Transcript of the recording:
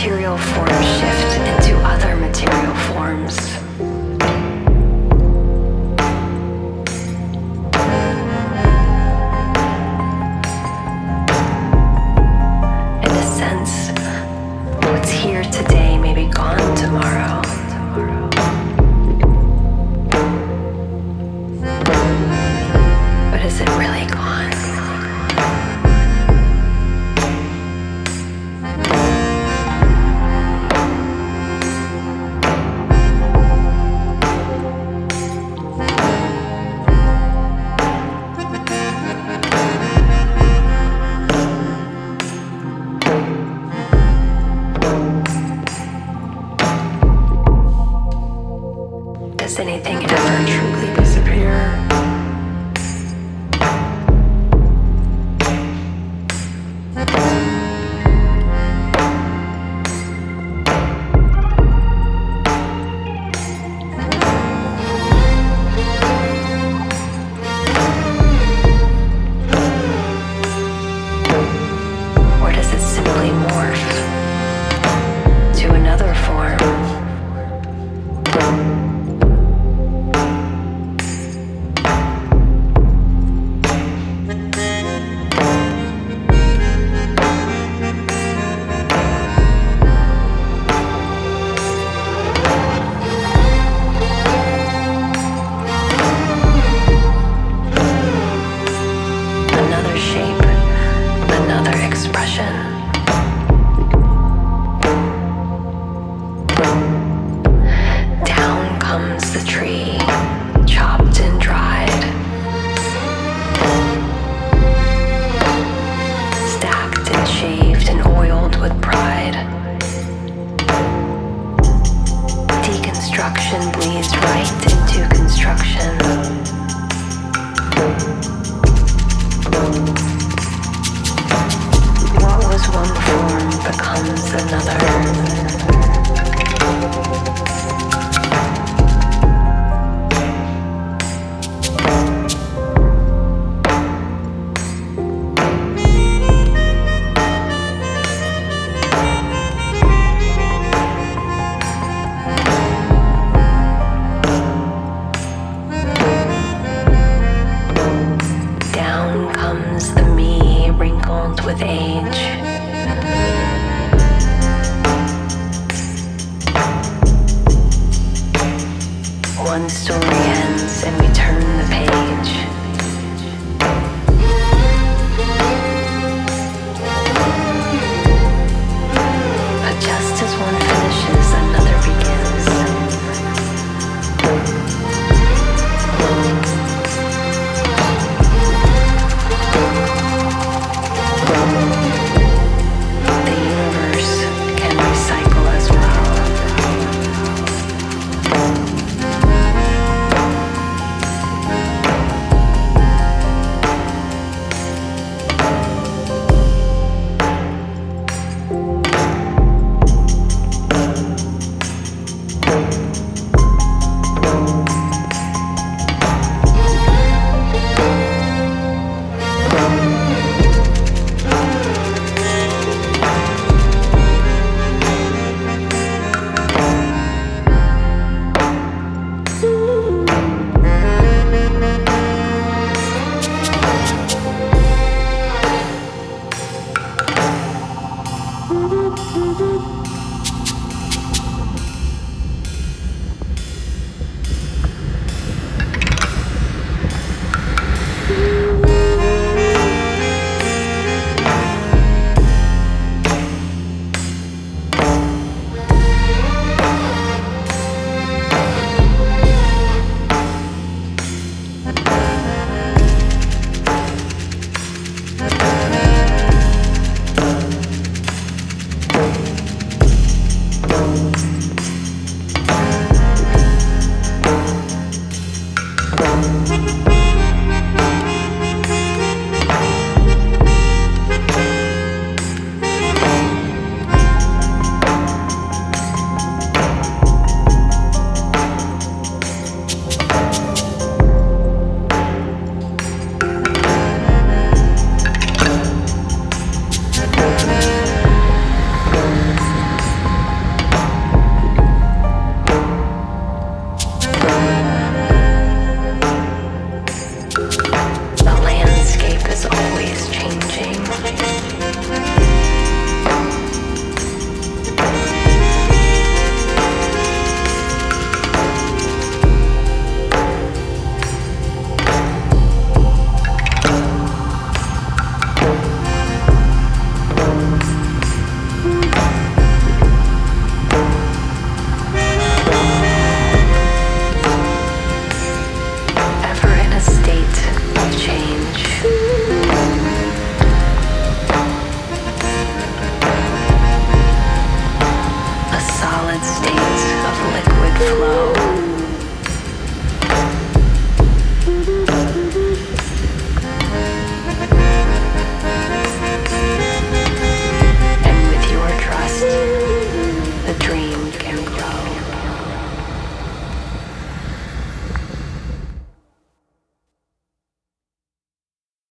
material forms shift into other material forms. In a sense, what's here today may be gone tomorrow. But is it really gone? Does anything ever truly disappear? Or does it simply morph to another form? Another shape, another expression. Down comes the tree, chopped and dried, stacked and shaved and oiled with pride. Deconstruction bleeds right into construction. What was one form becomes another. Down comes the me, wrinkled with age. One story ends and we turn the page. But just as one finishes, another begins. The universe can recycle as well.